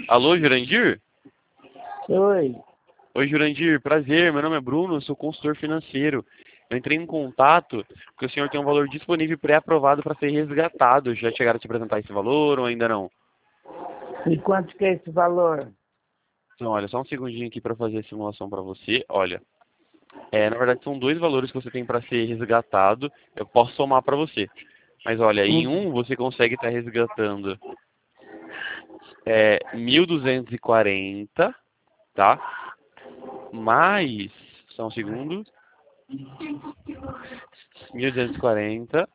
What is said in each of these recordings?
Alô, Jurandir? Oi. Oi, Jurandir, prazer, meu nome é Bruno, eu sou consultor financeiro. Eu entrei em contato porque o senhor tem um valor disponível pré-aprovado para ser resgatado. Já chegaram a te apresentar esse valor ou ainda não? E quanto que é esse valor? Então, olha, só um segundinho aqui para fazer a simulação para você. Olha, na verdade são dois valores que você tem para ser resgatado. Eu posso somar para você. Mas olha, em um você consegue estar resgatando 1.240, tá? Mais, só um segundo, 1.240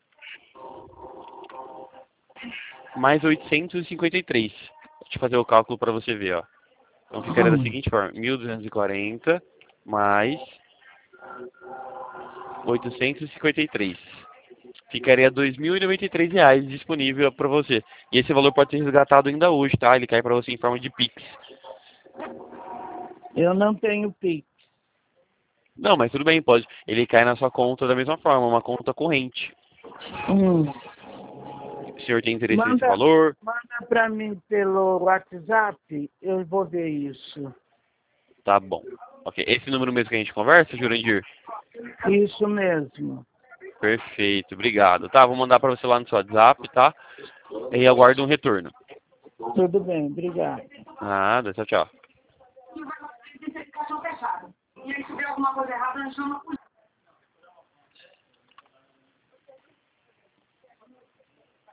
mais 853. Deixa eu fazer o cálculo para você ver, ó. Então ficaria da seguinte forma, 1.240 mais 853. Ficaria R$ 2.093 disponível para você. E esse valor pode ser resgatado ainda hoje, tá? Ele cai para você em forma de Pix. Eu não tenho Pix. Não, mas tudo bem, pode. Ele cai na sua conta da mesma forma, uma conta corrente. Hum. O senhor tem interesse nesse Manda, valor? manda para mim pelo WhatsApp, eu vou ver isso. Tá bom. Ok, esse número mesmo que a gente conversa, Jurandir? Isso mesmo. Perfeito, obrigado. Tá, vou mandar para você lá no seu WhatsApp, tá? E aguardo um retorno. Tudo bem, obrigado. Nada, tchau, tchau. E aí, se der alguma coisa errada, chama